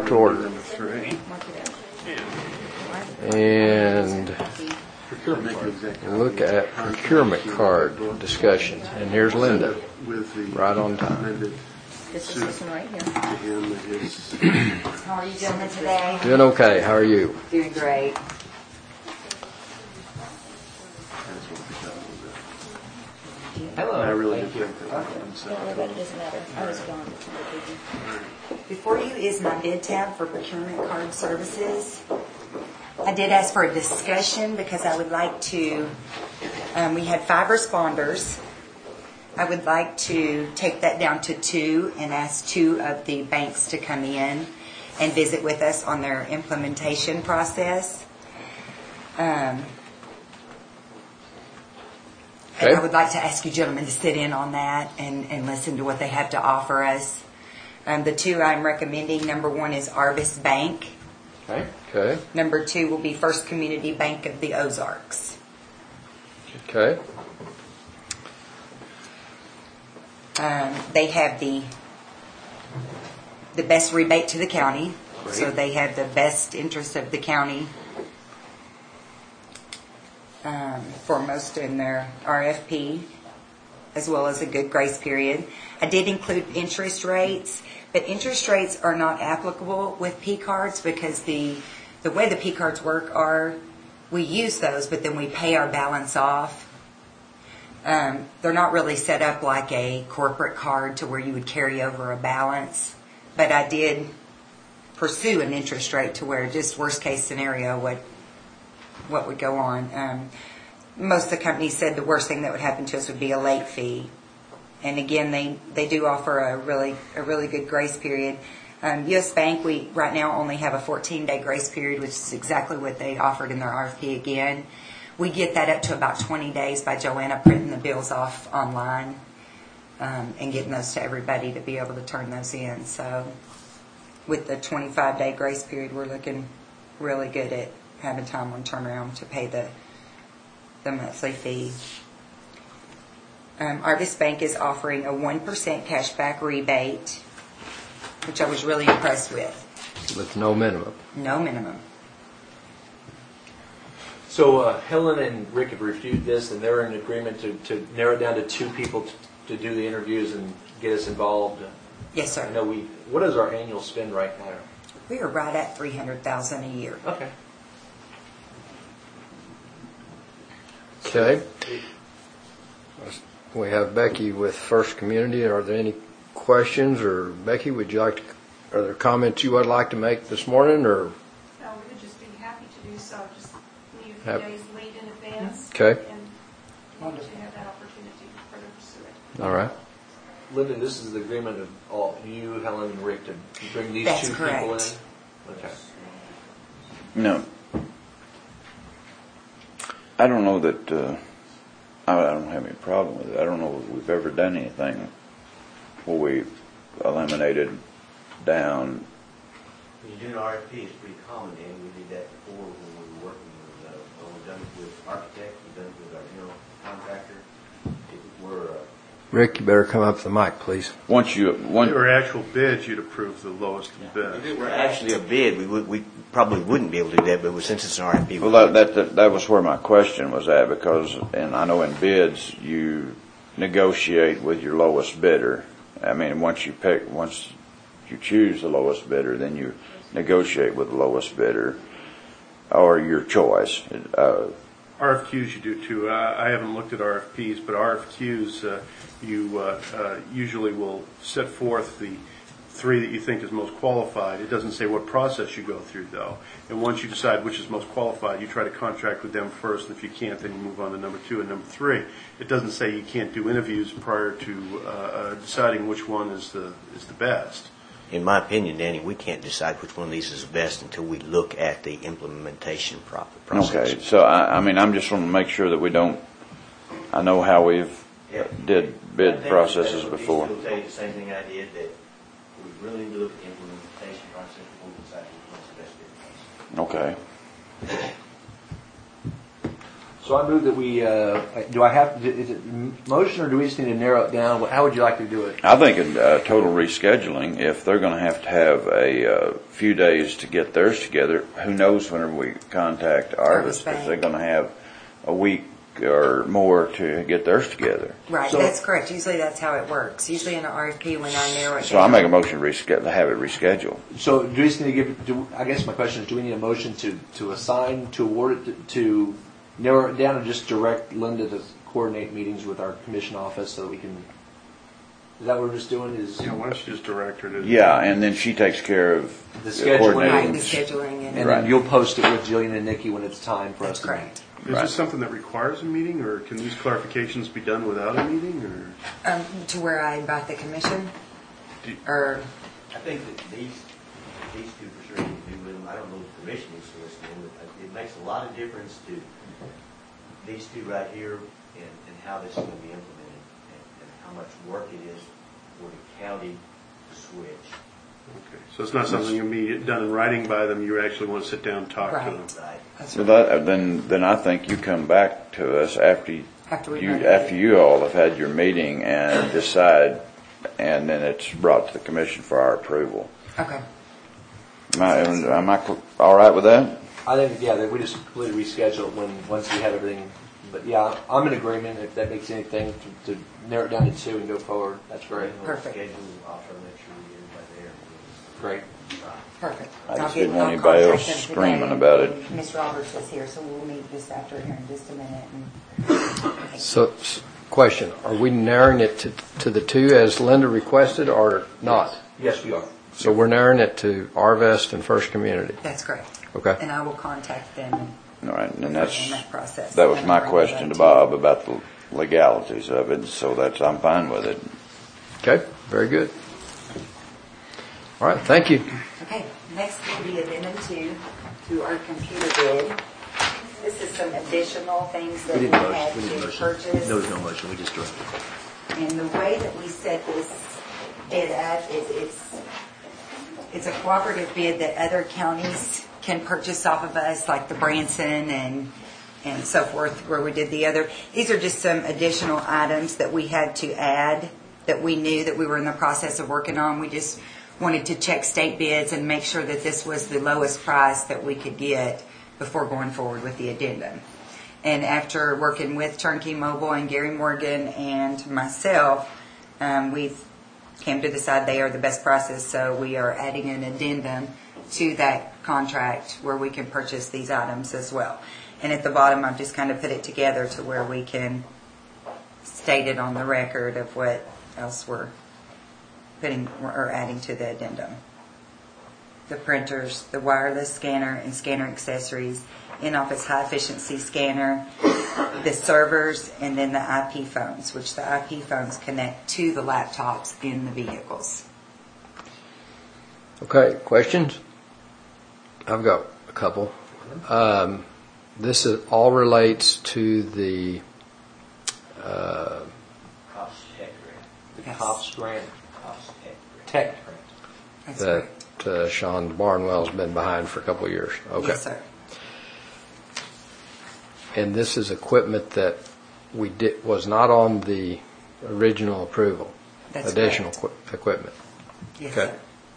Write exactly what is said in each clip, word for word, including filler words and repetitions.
to order. Number three. And look at procurement card discussion. And here's Linda, right on time. This is this one right here. How are you gentlemen today? Doing okay. How are you? Doing great. Hello. I really Thank do you. think that one, so. No, but it doesn't matter. I was gone. Before you is my bid tab for procurement card services. I did ask for a discussion because I would like to, um, we had five responders. I would like to take that down to two and ask two of the banks to come in and visit with us on their implementation process. Um, Okay. and I would like to ask you gentlemen to sit in on that and, and listen to what they have to offer us. Um, the two I'm recommending, number one is Arvis Bank. Okay. Okay. Number two will be First Community Bank of the Ozarks. Okay. Um, they have the the best rebate to the county, Great. So they have the best interest of the county um, foremost in their R F P, as well as a good grace period. I did include interest rates, but interest rates are not applicable with P cards because the the way the P cards work are we use those, but then we pay our balance off. Um, they're not really set up like a corporate card to where you would carry over a balance, but I did pursue an interest rate to where just worst case scenario what what would go on. Um, most of the companies said the worst thing that would happen to us would be a late fee, and again they, they do offer a really a really good grace period. Um, U S Bank, we right now only have a fourteen day grace period, which is exactly what they offered in their R F P again. We get that up to about twenty days by Joanna printing the bills off online um, and getting those to everybody to be able to turn those in. So with the twenty-five day grace period, we're looking really good at having time on turnaround to pay the the monthly fee. Um, Arvis Bank is offering a one percent cashback rebate, which I was really impressed with. With no minimum. No minimum. So uh, Helen and Rick have reviewed this, and they're in agreement to, to narrow it down to two people to, to do the interviews and get us involved. Yes, sir. I know we. What is our annual spend right now? We are right at three hundred thousand dollars a year. Okay. Okay. We have Becky with First Community. Are there any questions, or Becky, would you like to, are there comments you would like to make this morning, or? No, we would just be happy to do so. Just need a few Yep. days lead in advance. Okay. And want to have that opportunity to further pursue it. All right. Linda, this is the agreement of all you, Helen, and Rick to bring these That's two correct. people in. Okay. No. I don't know that, uh, I, I don't have any problem with it. I don't know if we've ever done anything where we eliminated down. When you do an R F P, it's pretty common, and we did that before when we were working with, uh, when we've done it with architects, we've done it with our general contractor. It, we're, uh, Rick, you better come up to the mic, please. Once you, If one, there were actual bids, you'd approve the lowest bid. if it were actually a bid, we would, we probably wouldn't be able to do that, but since it's an R F P. well, that, that, that, that was where my question was at, because, and I know in bids, you negotiate with your lowest bidder. I mean, once you pick, once you choose the lowest bidder, then you negotiate with the lowest bidder, or your choice. Uh, R F Qs you do too. Uh, I haven't looked at R F Ps, but R F Qs, uh, you uh, uh, usually will set forth the three that you think is most qualified. It doesn't say what process you go through, though. And once you decide which is most qualified, you try to contract with them first, and if you can't, then you move on to number two and number three. It doesn't say you can't do interviews prior to uh, uh, deciding which one is the is the best. In my opinion, Danny, we can't decide which one of these is the best until we look at the implementation pro- process. Okay, so I, I mean, I'm just want to make sure that we don't, I know how we've Yeah. did I bid think processes that would before. still tell you the same thing I did, that we really need to look at the implementation process before we decide which one's the best bid. Okay. So I move that we, uh, do I have, is it m- motion or do we just need to narrow it down? How would you like to do it? I think a uh, total rescheduling, if they're going to have to have a uh, few days to get theirs together, who knows whenever we contact Arvis, if they're going to have a week or more to get theirs together. Right, So- that's correct. Usually that's how it works. Usually in an R F P, when I narrow it So I down. make a motion to reschedule, to have it rescheduled. So do we just need to give, do, I guess my question is, do we need a motion to, to assign, to award it, to, to narrow it down and just direct Linda to coordinate meetings with our commission office so that we can, is that what we're just doing is? Yeah, why don't you just direct her to? Yeah, and then she takes care of The the scheduling. Right, coordinating. the scheduling and. And Right. then you'll post it with Jillian and Nikki when it's time for That's us to meet. correct. Is Right. this something that requires a meeting, or can these clarifications be done without a meeting, or? Um, to where I invite the commission? Do- Or, I think that these, these two for sure need to do with them. I don't know if the commission needs to listen in, but it makes a lot of difference to these two right here and, and how this is going to be implemented and, and how much work it is for the county to switch. Okay, so it's not something you'll be done in writing by them, you actually want to sit down and talk to Right. them? Right. that's Well, right. that, then, then I think you come back to us after you, After we you, vote. after you all have had your meeting and decide, and then it's brought to the commission for our approval. Okay. Am I, am I cl- all right with that? I think, yeah, that we just completely reschedule it when, once we have everything. But yeah, I'm in agreement if that makes anything to, to narrow it down to two and go forward. That's great. Perfect. Schedule, I'll try to make sure we get everybody there. Great. Perfect. I just I'll didn't get- want I'll anybody else contact them screaming today. about it. Miz Roberts is here, so we'll meet just after here in just a minute. And So, s- question, are we narrowing it to, to the two as Linda requested or not? Yes, we are. So we're narrowing it to Arvest and First Community. That's correct. Okay. And I will contact them All right, and in that's, that process. that was And my bring it question up to you. Bob about the legalities of it, so that's, I'm fine with it. Okay, very good. All right, thank you. Okay, next will be addendum two to our computer bid. This is some additional things that we had to purchase. There was no motion, we just directed. And the way that we set this bid up is it's, it's a cooperative bid that other counties can purchase off of us, like the Branson and, and so forth, where we did the other. These are just some additional items that we had to add that we knew that we were in the process of working on. We just wanted to check state bids and make sure that this was the lowest price that we could get before going forward with the addendum. And after working with Turnkey Mobile and Gary Morgan and myself, um, we've came to decide they are the best prices, so we are adding an addendum to that contract where we can purchase these items as well. And at the bottom, I've just kind of put it together to where we can state it on the record of what else we're putting or adding to the addendum. The printers, the wireless scanner and scanner accessories, in-office high-efficiency scanner, the servers, and then the I P phones, which the I P phones connect to the laptops in the vehicles. Okay, questions? I've got a couple. Um, this is, all relates to the, uh, Cost tech grant. The Yes. COPS grant, Cost tech grant. tech grant. That's that correct. uh, Sean Barnwell's been behind for a couple of years. Okay. Yes, sir. And this is equipment that we did, was not on the original approval. That's Additional correct. equi- equipment Yes, Okay. sir.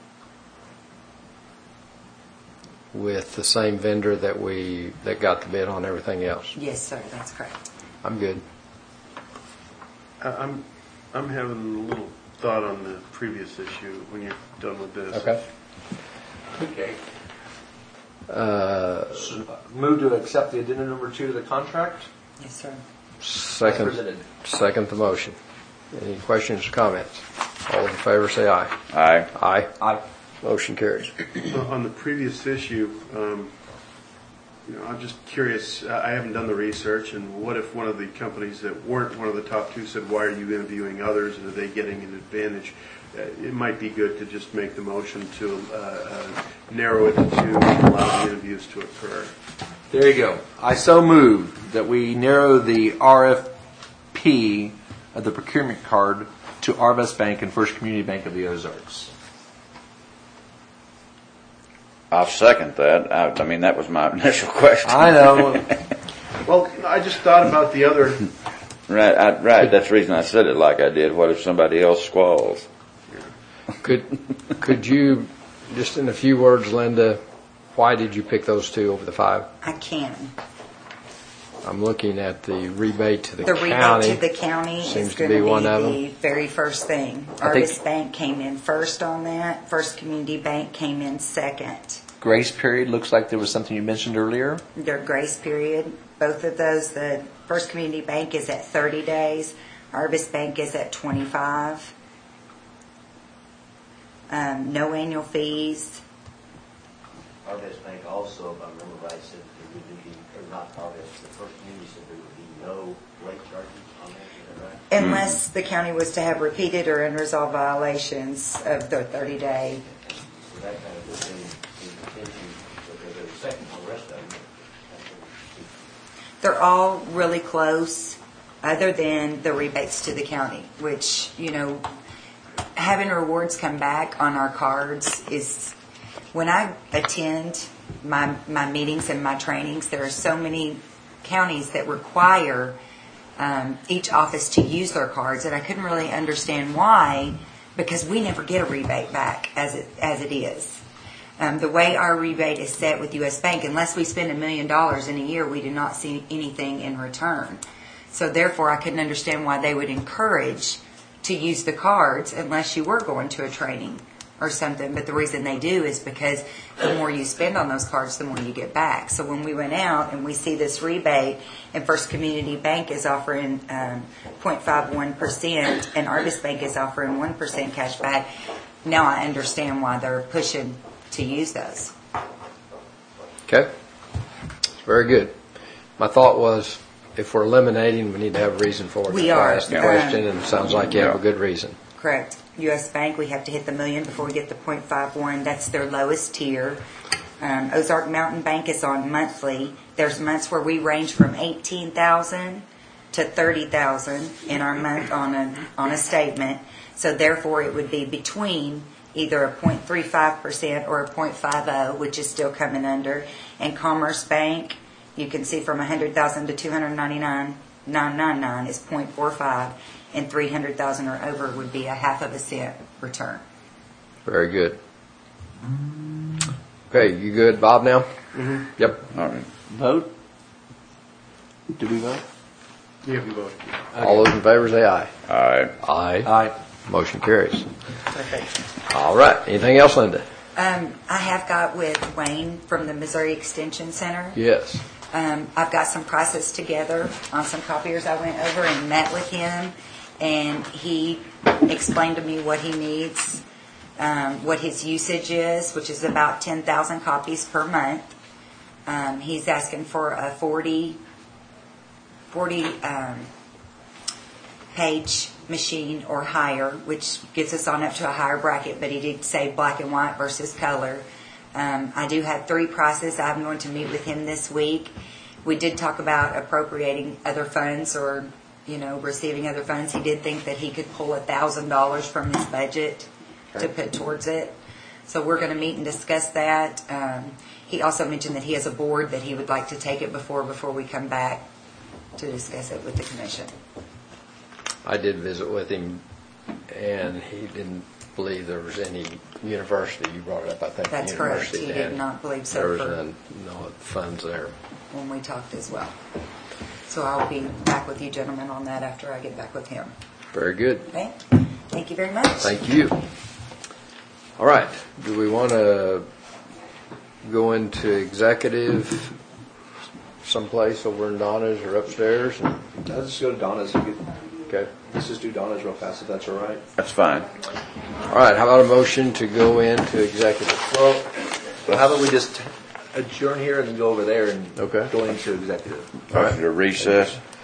with the same vendor that we, that got the bid on everything else. Yes, sir. That's correct. I'm good. I- I'm, I'm having a little thought on the previous issue when you're done with this. Okay. Okay. Uh, So, uh, Move to accept the addendum number two to the contract? Yes, sir. As Second, presented. second the motion. Any questions or comments? All in favor, say aye. Aye. Aye. Aye. Motion carries. On the previous issue, um, you know, I'm just curious, I I haven't done the research, and what if one of the companies that weren't one of the top two said, why are you interviewing others, and are they getting an advantage? Uh, It might be good to just make the motion to uh, uh, narrow it to two and allow the interviews to occur. There you go. I so move that we narrow the R F P of the procurement card to Arvest Bank and First Community Bank of the Ozarks. I'll second that. I, I mean, that was my initial question. I know. Well, I just thought about the other, Right, I, right. That's the reason I said it like I did. What if somebody else squalls? Could, could you, just in a few words, Linda, why did you pick those two over the five? I can. I'm looking at the rebate to the The county. rebate to the county Seems is to going be to one of be them. the very first thing. I think- Arvis Bank came in first on that. First Community Bank came in second. Grace period looks like there was something you mentioned earlier. Their grace period, both of those, the First Community Bank is at thirty days. Arvis Bank is at twenty-five. Um, no annual fees. Arvest Bank also, if I remember right, said there would be, or not Arvest, the First Community said there would be no late charges on that, is that right? Unless the county was to have repeated or unresolved violations of the thirty day. So that kind of was in, in contention, because they were second on the rest of them. That's what- They're all really close, other than the rebates to the county, which, you know, having rewards come back on our cards is, when I attend my, my meetings and my trainings, there are so many counties that require um, each office to use their cards, and I couldn't really understand why, because we never get a rebate back as it, as it is. Um, the way our rebate is set with U S Bank, unless we spend a million dollars in a year, we do not see anything in return. So therefore, I couldn't understand why they would encourage to use the cards unless you were going to a training or something. But the reason they do is because the more you spend on those cards, the more you get back. So when we went out and we see this rebate, and First Community Bank is offering um, zero point five one percent and Arvis Bank is offering one percent cash back, now I understand why they're pushing to use those. Okay. Very good. My thought was, if we're eliminating, we need to have a reason for it. We That's why I are. asked the Um, question, and it sounds like you have a good reason. Correct. U S Bank, we have to hit the million before we get the zero point five one. That's their lowest tier. Um, Ozark Mountain Bank is on monthly. There's months where we range from eighteen thousand to thirty thousand in our month on a on a statement. So therefore, it would be between either a zero point three five percent or a zero point five zero, which is still coming under. And Commerce Bank, you can see from one hundred thousand to two hundred ninety-nine thousand nine hundred ninety-nine is zero point four five, and three hundred thousand or over would be a half of a cent return. Very good. Okay, you good, Bob, now? Mm-hmm. Yep. All right. Vote? Do we vote? you have your vote. All those in favor say aye. Aye. Aye. Aye. Motion carries. Perfect. All right. Anything else, Linda? Um, I have got with Wayne from the Missouri Extension Center. Yes. Um, I've got some prices together on some copiers. I went over and met with him, and he explained to me what he needs, um, what his usage is, which is about ten thousand copies per month. Um, he's asking for a forty, forty um, page machine or higher, which gets us on up to a higher bracket, but he did say black and white versus color. Um, I do have three prices. I'm going to meet with him this week. We did talk about appropriating other funds or, you know, receiving other funds. He did think that he could pull one thousand dollars from his budget to put towards it. So we're going to meet and discuss that. Um, he also mentioned that he has a board that he would like to take it before before we come back to discuss it with the commission. I did visit with him, and he didn't believe there was any university. You brought it up, I think. That's the correct. university He had- did not believe so There was for- none, no funds there. when we talked as well. So I'll be back with you gentlemen on that after I get back with him. Very good. Okay? Thank you very much. Thank you. All right. Do we want to go into executive someplace over in Donna's or upstairs? Let's just go to Donna's. We could- Okay. Let's just do Donna's real fast, if that's all right. That's fine. All right. How about a motion to go into executive? Well, how about we just adjourn here and then go over there and Okay. go into executive? All right. To recess.